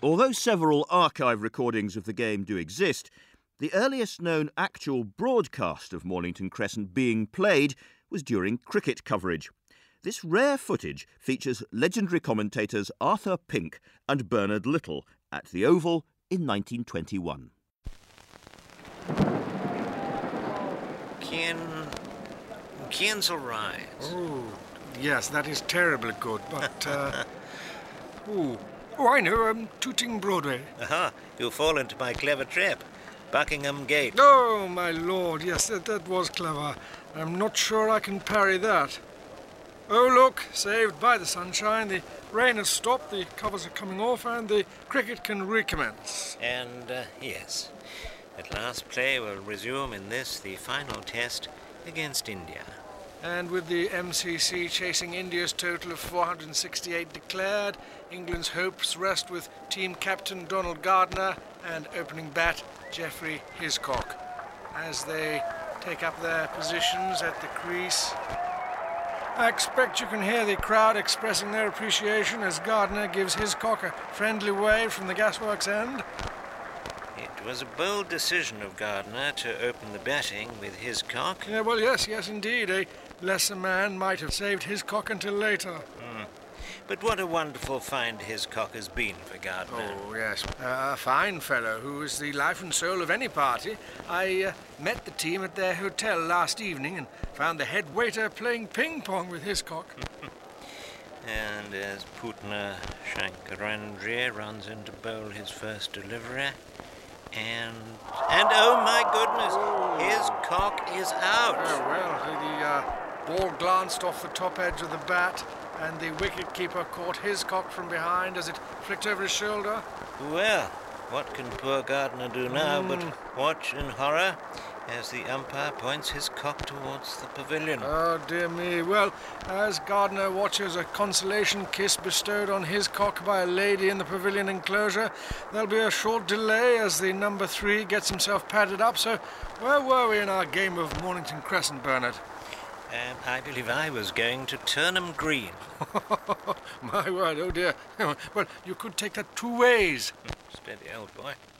Although several archive recordings of the game do exist, the earliest known actual broadcast of Mornington Crescent being played was during cricket coverage. This rare footage features legendary commentators Arthur Pink and Bernard Little at the Oval in 1921. Cairns will rise. Oh, yes, that is terribly good, but, I know, Tooting Broadway. Aha, you fall into my clever trap. Buckingham Gate. Oh, my lord, yes, that was clever. I'm not sure I can parry that. Oh, look, saved by the sunshine. The rain has stopped, the covers are coming off, and the cricket can recommence. And, yes, at last play will resume in this, the final test against India. And with the MCC chasing India's total of 468 declared, England's hopes rest with team captain Donald Gardner and opening bat Geoffrey Hiscock as they take up their positions at the crease. I expect you can hear the crowd expressing their appreciation as Gardner gives Hiscock a friendly wave from the gasworks end. It was a bold decision of Gardner to open the batting with Hiscock. Yeah, well, yes, indeed. A lesser man might have saved Hiscock until later. But what a wonderful find Hiscock has been for Gardner. Oh, yes. A fine fellow who is the life and soul of any party. I met the team at their hotel last evening and found the head waiter playing ping-pong with Hiscock. And as Putna Shankarandri runs in to bowl his first delivery, and oh my goodness, Hiscock is out. Oh, well, the ball glanced off the top edge of the bat, and the wicket-keeper caught Hiscock from behind as it flicked over his shoulder. Well, what can poor Gardner do now but watch in horror as the umpire points Hiscock towards the pavilion? Oh, dear me. Well, as Gardner watches a consolation kiss bestowed on Hiscock by a lady in the pavilion enclosure, there'll be a short delay as the number 3 gets himself padded up. So where were we in our game of Mornington Crescent, Bernard? I believe I was going to Turnham Green. My word, oh dear. Well, you could take that 2 ways. Steady, old boy.